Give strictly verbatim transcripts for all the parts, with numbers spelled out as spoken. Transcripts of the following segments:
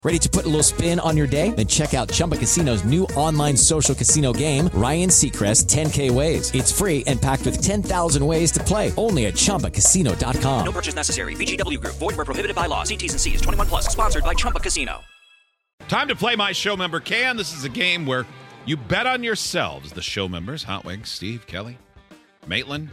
Ready to put a little spin on your day? Then check out Chumba Casino's new online social casino game, Ryan Seacrest ten K Ways. It's free and packed with ten thousand ways to play. Only at Chumba Casino dot com. No purchase necessary. V G W Group. Void where prohibited by law. See T's and C's. twenty-one plus. Sponsored by Chumba Casino. Time to play My Show Member Can. This is a game where you bet on yourselves. The show members, Hot Wings, Steve, Kelly, Maitland,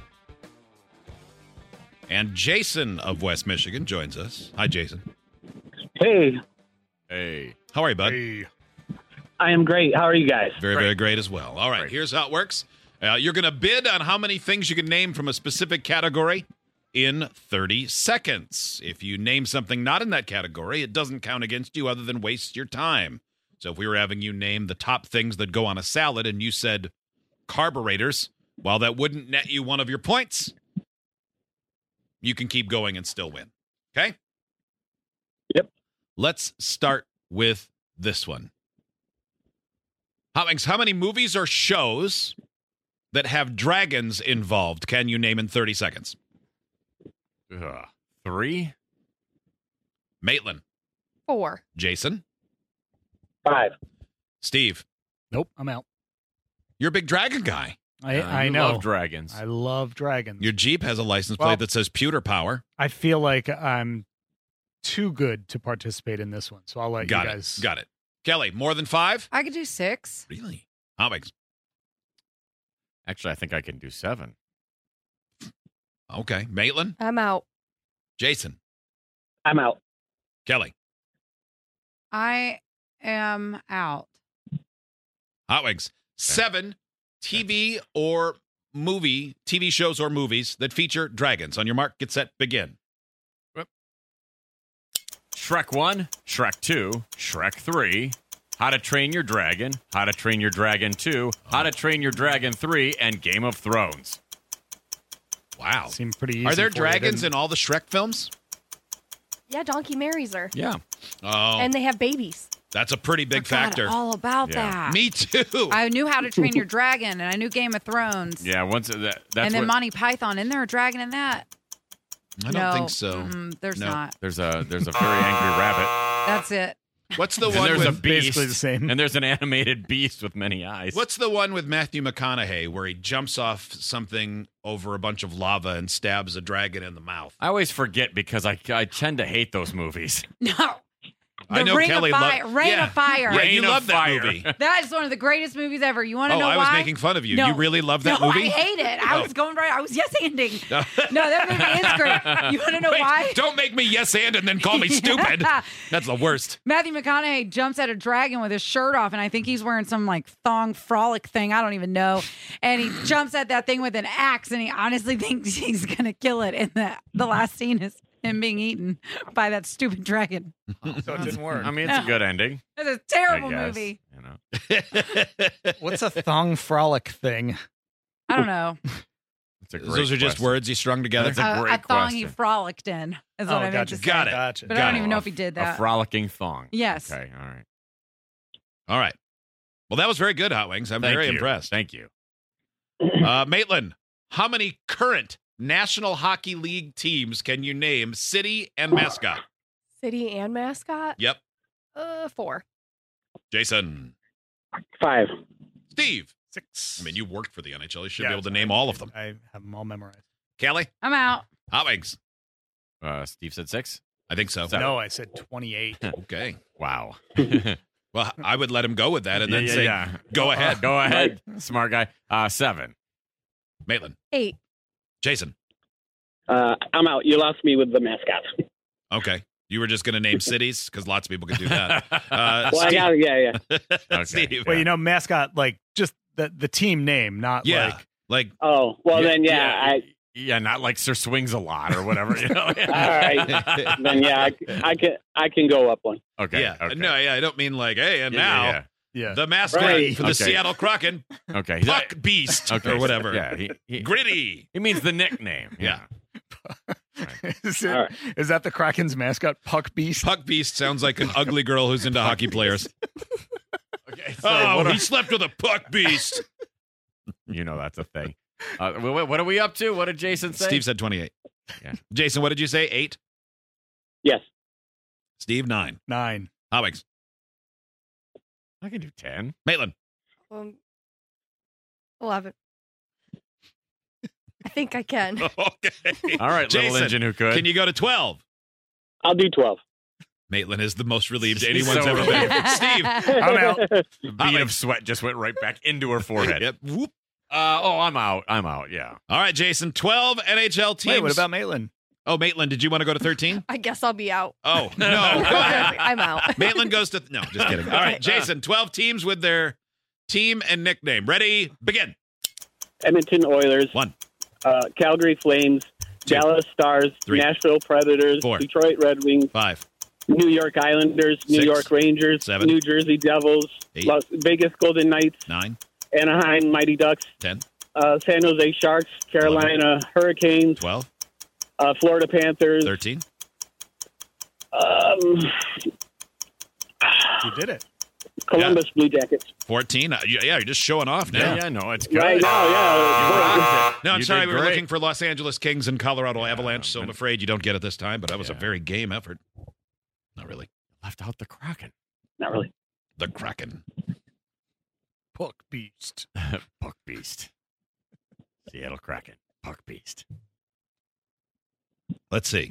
and Jason of West Michigan joins us. Hi, Jason. Hey. Hey. How are you, bud? Hey. I am great. How are you guys? Very, great. very great as well. All right, great. Here's how it works. Uh, you're going to bid on how many things you can name from a specific category in thirty seconds. If you name something not in that category, it doesn't count against you other than waste your time. So if we were having you name the top things that go on a salad and you said carburetors, while that wouldn't net you one of your points, you can keep going and still win. Okay? Yep. Let's start with this one. Hot Wings, how many movies or shows that have dragons involved can you name in thirty seconds? Uh, three? Maitland. Four. Jason. Five. Steve. Nope, I'm out. You're a big dragon guy. I, Uh, I you know. love dragons. I love dragons. Your Jeep has a license plate Well- that says pewter power. I feel like I'm too good to participate in this one, so I'll let Got you it. guys. Got it. Kelly, more than five? I could do six. Really? Hot Wings. Actually, I think I can do seven. Okay. Maitland. I'm out. Jason. I'm out. Kelly. I am out. Hot Wings. Seven T V or movie, T V shows or movies that feature dragons. On your mark, get set, begin. Shrek one, Shrek two, Shrek three, How to Train Your Dragon, How to Train Your Dragon two, How to Train Your Dragon three, and Game of Thrones. Wow. Seemed pretty easy. Are there for you, dragons didn't- in all the Shrek films? Yeah, Donkey marries her. Yeah. Oh, And they have babies. that's a pretty big Forgot factor. all about Yeah. that. Me too. I knew How to Train Your Dragon, and I knew Game of Thrones. Yeah, once that, that's and then what, Monty Python. Isn't there a dragon in that? I don't no, think so. mm-mm, there's No. not. there's a there's a very angry rabbit. That's it. What's the And one there's a with beast. Basically the same. And there's an animated beast with many eyes. What's the one with Matthew McConaughey where he jumps off something over a bunch of lava and stabs a dragon in the mouth? I always forget because I, I tend to hate those movies. No. I The know Ring Kelly of Fire. lo- Rain yeah. of Fire. Yeah, Rain you of love that Fire. movie. That is one of the greatest movies ever. You want to Oh, know why? I was making fun of you. No. You really love that no, movie? I hate it. I Oh. was going right. I was yes-anding. No. No, that movie is great. You want to know Wait, why? don't make me yes and and then call me stupid. That's the worst. Matthew McConaughey jumps at a dragon with his shirt off, and I think he's wearing some like thong frolic thing. I don't even know. And he jumps at that thing with an axe, and he honestly thinks he's gonna kill it. And the the last scene is him being eaten by that stupid dragon. So it didn't work. I mean, it's a good ending. It's a I terrible guess, movie. You know, What's a thong frolic thing? I don't know. it's a great Those are just question. words you strung together. That's a Uh, great a thong he question. frolicked in is what oh, I meant gotcha. to say. Got it. Gotcha. But I Got don't it. even know if he did A that. frolicking thong. Yes. Okay, all right. All right. Well, that was very good, Hot Wings. I'm Thank very you. impressed. Thank you. Uh, Maitland, how many current National Hockey League teams can you name, city and mascot? City and mascot? Yep. Uh, four. Jason. Five. Steve. Six. I mean, you worked for the N H L. You should Yeah, be able to I- name all of them. I have them all memorized. Kelly. I'm out. Hot Wings. Uh, Steve said six. I think so. Seven. No, I said twenty-eight. Okay. Wow. Well, I would let him go with that and then yeah, say, yeah. go ahead. Go ahead, smart guy. Uh, seven. Maitland. Eight. Jason. Uh, I'm out. You lost me with the mascots. Okay. You were just going to name cities because lots of people can do that. Uh, Well, I Steve. got it. Yeah, yeah. Okay. Steve. Well, you know, mascot, like just the, the team name, not Yeah. like. Like, Oh, well, then, yeah. I, yeah, not like Sir Swings a lot or whatever. You know? all right. Then, yeah, I, I can I can go up one. Okay. yeah. Okay. No, yeah, I don't mean like, hey, and Yeah, now yeah, Yeah. the mascot Right. for the Okay. Seattle Kraken, yeah. Okay. Puck Beast, Okay, or so- whatever. yeah. He, he, Gritty. he means the nickname. Yeah. is, it, All right. is that the Kraken's mascot, Puck Beast? Puck Beast sounds like an ugly girl who's into hockey players. Okay. So Oh, what he are- slept with a Puck Beast. you know that's a thing. Uh, wait, what are we up to? What did Jason say? Steve said twenty-eight. Yeah. Jason, what did you say? Eight? Yes. Steve, nine. Nine. Howings. I can do ten. Maitland. Um, eleven. I think I can. Okay. All right, Jason, little engine who could. Can you go to twelve? I'll do twelve. Maitland is the most relieved She's anyone's so ever been. Steve. I'm out. The bead Howings. of sweat just went right back into her forehead. Yep. Whoop. Uh, oh, I'm out. I'm out. Yeah. All right, Jason. twelve N H L teams. Wait, what about Maitland? Oh, Maitland, did you want to go to thirteen? I guess I'll be out. Oh, no. Go ahead. I'm out. Maitland goes to. No, just kidding. All right, Jason. twelve teams with their team and nickname. Ready? Begin. Edmonton Oilers. One. Uh, Calgary Flames. Two. Dallas Stars. Three. Nashville Predators. Four. Detroit Red Wings. Five. New York Islanders. New Six. York Rangers. Seven. New Jersey Devils. Eight. Las Vegas Golden Knights. Nine. Anaheim Mighty Ducks. Ten. Uh, San Jose Sharks. Carolina Hurricanes. Twelve. Uh, Florida Panthers. Thirteen. Um, You did it. Columbus Blue Jackets. Fourteen. Uh, yeah, you're just showing off now. Yeah, yeah, no, it's good. Right now, yeah. You rocked it. No, I'm You sorry. did We were great. looking for Los Angeles Kings and Colorado Avalanche, so I'm man. afraid you don't get it this time, but that was a Yeah. very game effort. Not really. Left out the Kraken. Not really. The Kraken. Puck beast. Puck Beast. Seattle Kraken. Puck Beast. Let's see.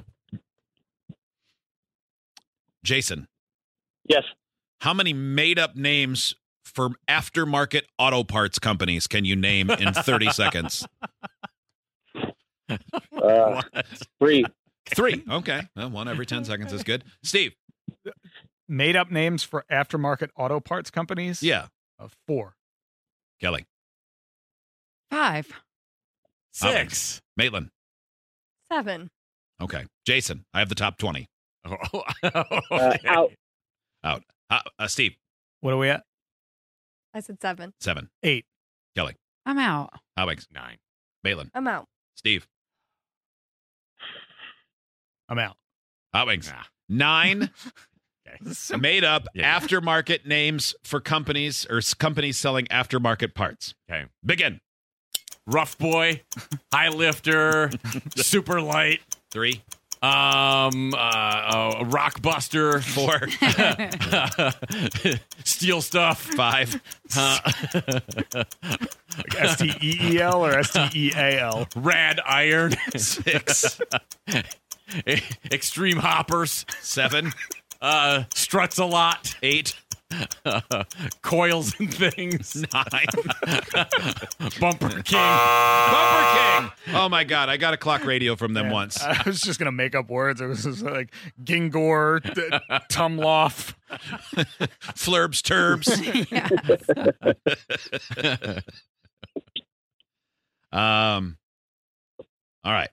Jason, Yes. how many made-up names for aftermarket auto parts companies can you name in thirty seconds? Uh, three. Three. Okay. Well, one every ten seconds is good. Steve. Made up names for aftermarket auto parts companies? Yeah. Uh, four. Kelly. Five. Six. Maitland. Seven. Okay. Jason, I have the top twenty. Oh, Uh, okay. out. Out. Uh, uh, Steve. What are we at? I said seven. Seven. Eight. Kelly. I'm out. Howings. Nine. Maitland. I'm out. Steve. I'm out. Howings. Nah. Nine Okay. made up Yeah. aftermarket names for companies or s- companies selling aftermarket parts. Okay. Begin. Rough Boy, High Lifter, Super Light, Three. um, uh, uh, Rockbuster, Four. Steel Stuff, Five. uh, Like S T E E L or S T E A L? Rad Iron, Six. Extreme Hoppers, Seven. uh, Struts a Lot, Eight. Coils and Things, Nine. Bumper King. Bumper King. Oh my God. I got a clock radio from them Yeah. once. I was just going to make up words. It was just like Gingor, t- Tumloff. Flurbs Turbs. um. All right.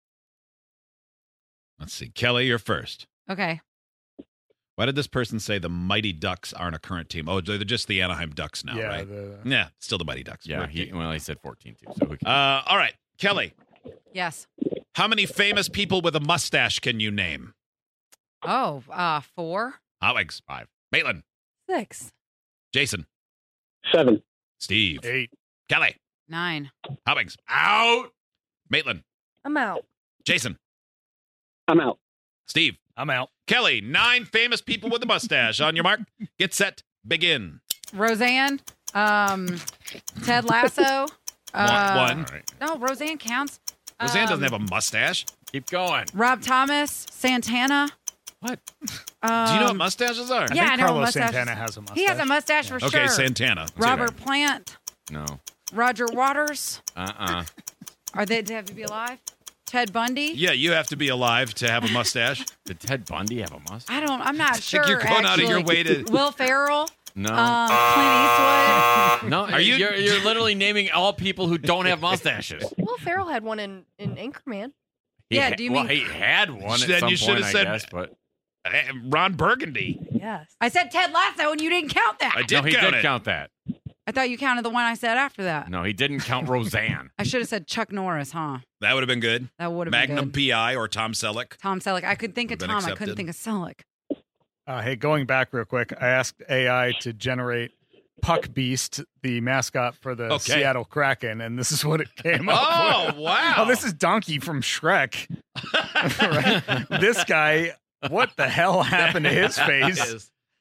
Let's see. Kelly, you're first. Okay. Why did this person say the Mighty Ducks aren't a current team? Oh, they're just the Anaheim Ducks now, yeah. right? The, Yeah, still the Mighty Ducks. Yeah, he, well, he said fourteen too. So who can, Uh, all right, Kelly. Yes. How many famous people with a mustache can you name? Oh, uh, four. Howings. Five. Maitland. Six. Jason. Seven. Steve. eight. Kelly. Nine. Howings. out. Maitland. I'm out. Jason. I'm out. Steve. I'm out. Kelly. Nine famous people with a mustache. On your mark. Get set. Begin. Roseanne. Um, Ted Lasso. Uh, One. One. All right, No, Roseanne counts. Roseanne doesn't Um, have a mustache. keep going. Rob Thomas. Santana. What? Um, Do you know what mustaches are? I Yeah, I think know Carlos mustaches. Santana has a mustache. He has a mustache for Okay, sure. Santana. Let's see Robert that. Plant. No. Roger Waters. Uh-uh. Are they they have to be alive? Ted Bundy. Yeah, you have to be alive to have a mustache. Did Ted Bundy have a mustache? I don't. I'm not I sure. think you're going out of your actually. way to. Will Ferrell. No. Um, Clint Eastwood. no, Are you- You're, you're literally naming all people who don't have mustaches. Will Ferrell had one in, in Anchorman. He Yeah, ha- do you well, mean- he had one at Then some you should point, have I said- guess, but Eh, Ron Burgundy. Yes. I said Ted Lasso, and you didn't count that. I did no, he count did it. count that. I thought you counted the one I said after that. No, he didn't count Roseanne. I should have said Chuck Norris, huh? That would have been good. That would have been Magnum good. P I or Tom Selleck. Tom Selleck. I could think of Would've been Tom. I accepted. couldn't think of Selleck. Uh, hey, going back real quick, I asked A I to generate Puck Beast, the mascot for the Okay. Seattle Kraken, and this is what it came up Oh, with. wow. Oh, this is Donkey from Shrek. Right? This guy, what the hell happened to his face? Is-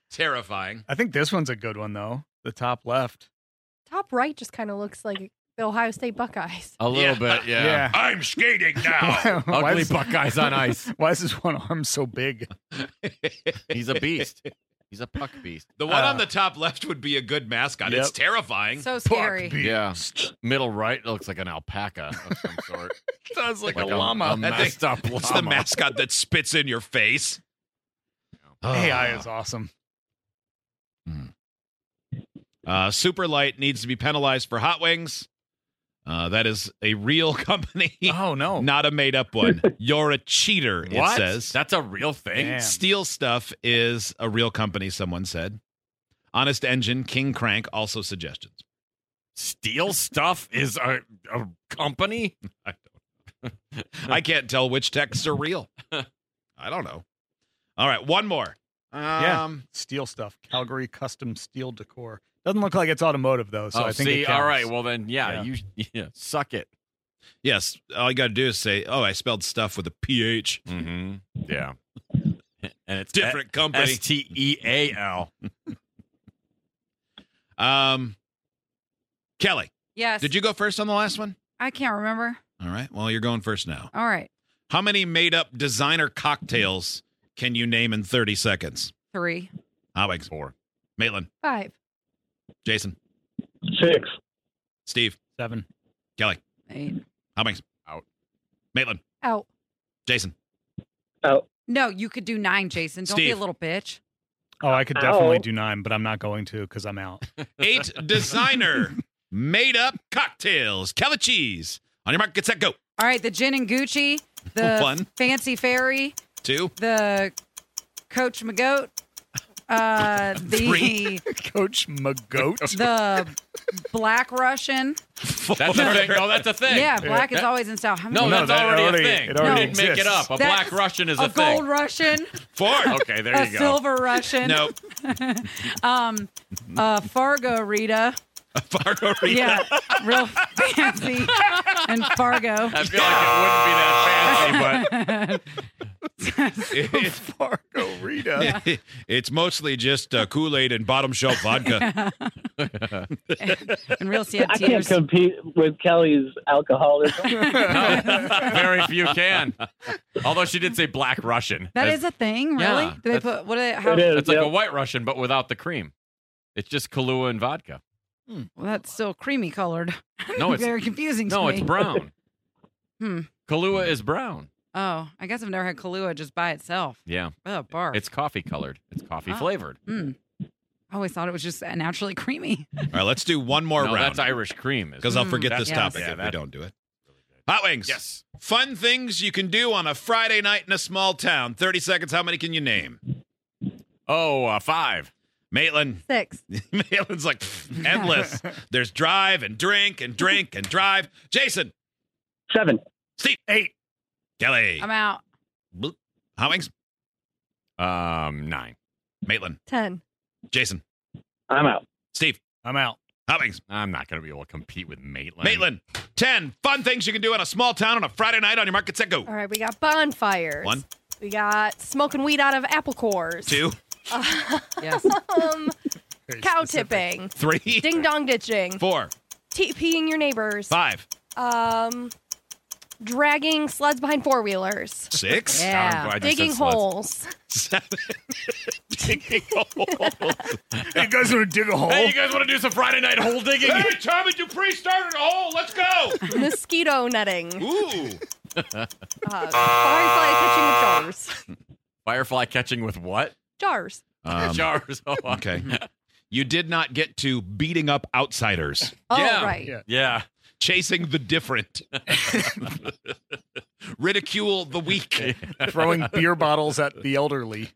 Terrifying. I think this one's a good one, though. The top left. Top right just kind of looks like the Ohio State Buckeyes. A little bit, yeah. I'm skating now. Why Ugly is- Buckeyes on ice. Why is this one arm so big? He's a beast. He's a puck beast. The one Uh, on the top left would be a good mascot. Yep. It's terrifying. So scary. Yeah. Middle right looks like an alpaca of some sort. Sounds like, Like a llama. A messed up llama. It's the mascot that spits in your face. A I is awesome. Uh, Super Light needs to be penalized for hot wings. Uh, that is a real company, Oh, no. not a made-up one. You're a cheater, What? it says. That's a real thing? Damn. Steel Stuff is a real company, someone said. Honest Engine, King Crank, also suggestions. Steel Stuff is a, a company? I don't know. I can't tell which texts are real. I don't know. All right, one more. Um, Yeah. Steel stuff. Calgary custom steel decor. Doesn't look like it's automotive, though, so oh, I think see, it all counts. right. Well, then, yeah, Yeah. you yeah, suck it. Yes, all you got to do is say, oh, I spelled stuff with a P H. Mm-hmm. Yeah. And it's Different company. S T E A L. Um, Kelly, Yes. did you go first on the last one? I can't remember. All right, well, you're going first now. All right. How many made-up designer cocktails can you name in thirty seconds? Three. Howings. Four. Maitland. Five. Jason. Six. Steve. Seven. Kelly. Eight. Howings. Out. Maitland. Out. Jason. Out. No, you could do nine, Jason. Don't be a Steve. little bitch. Oh, I could definitely Ow. do nine, but I'm not going to because I'm out. Eight designer made-up cocktails. Kelly Cheese. On your mark, get set, go. All right, the gin and Gucci, the One. Fancy Fairy, Two. the Coach McGoat, uh, the Three. Coach Magoat. the Black Russian. That's a thing. No, that's a thing. Yeah, black is always in style. How No, many- No, that's that already, already- a thing. it already you didn't make it exists. up. A That's black Russian is a, a thing. gold Russian, Four. Okay, there a you go. silver Russian, No. um, a Fargo Rita. Fargo Rita. Yeah, real fancy and Fargo. I feel like it wouldn't be that fancy, but Fargo Rita. It's mostly just uh, Kool-Aid and bottom shelf vodka. And real sad I can't tears. compete with Kelly's alcoholism. no, very few can. Although she did say black Russian. That As- is a thing, really? Yeah, Do they that's- put what? Do they, how? It is. It's like Yep. a white Russian, but without the cream. It's just Kahlua and vodka. Well, that's still creamy colored. No, it's very confusing. To no, me. it's brown. Hmm. Kahlua is brown. Oh, I guess I've never had Kahlua just by itself. Yeah, Oh, barf. it's coffee colored. It's coffee Oh. flavored. Hmm. I always thought it was just naturally creamy. All right, let's do one more No, round. that's Irish cream. Because I'll forget That's- this yes. topic Yeah, if we that- don't do it. Hot Wings. Yes. Fun things you can do on a Friday night in a small town. thirty seconds. How many can you name? Oh, uh, five. Maitland. Six. Maitland's like pff, endless. There's drive and drink and drink and drive. Jason. Seven. Steve. Eight. Kelly. I'm out. Bloop. Hot Wings. Um, nine. Maitland. Ten. Jason. I'm out. Steve. I'm out. Hot Wings. I'm not going to be able to compete with Maitland. Maitland. ten fun things you can do in a small town on a Friday night on your market set go. All right, we got bonfires. One. We got smoking weed out of apple cores. Two. Yes. Um, Very cow specific. tipping. Three. Ding dong ditching. Four. TPing your neighbors. Five. Um, dragging sleds behind four wheelers. Six. I'm Yeah. glad you said Digging sluts. holes. Seven. Digging holes. Hey, you guys want to dig a hole? Hey, you guys want to do some Friday night hole digging? Hey, Tommy Dupree started a hole. Let's go. Mosquito netting. Ooh. Uh, firefly catching with jars. Firefly catching with what? Jars. Um, Jars. Oh, okay. You did not get to beating up outsiders, Oh, Yeah. right. Yeah. Yeah. chasing the different, ridicule the weak. Throwing beer bottles at the elderly.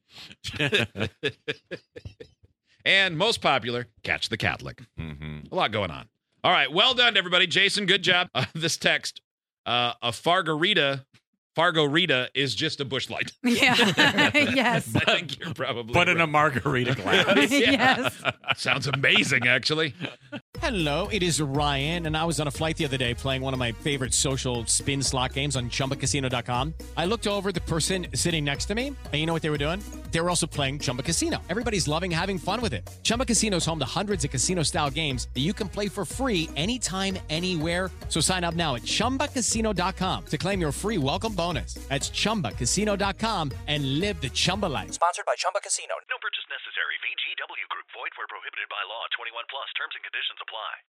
And most popular, catch the Catholic. Mm-hmm. A lot going on. All right. Well done, everybody. Jason, good job. Uh, this text, uh, a Fargarita, Fargo Rita is just a Busch Light. Yeah. Yes. I think you're probably But in a right. margarita glass. Yeah. Yes. Sounds amazing, actually. Hello, it is Ryan, and I was on a flight the other day playing one of my favorite social spin slot games on Chumba Casino dot com. I looked over at the person sitting next to me, and you know what they were doing? They were also playing Chumba Casino. Everybody's loving having fun with it. Chumba Casino is home to hundreds of casino-style games that you can play for free anytime, anywhere. So sign up now at Chumba Casino dot com to claim your free welcome bonus. That's Chumba Casino dot com and live the Chumba life. Sponsored by Chumba Casino. No purchase necessary. V G W Group. Void where prohibited by law. twenty-one plus. Terms and conditions apply.